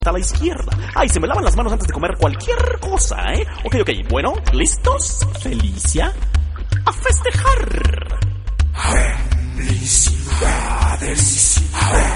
a la izquierda. Ay, se me lavan las manos antes de comer cualquier cosa, ¿eh? Ok, bueno, ¿listos? Felicia, a festejar. Felicidades.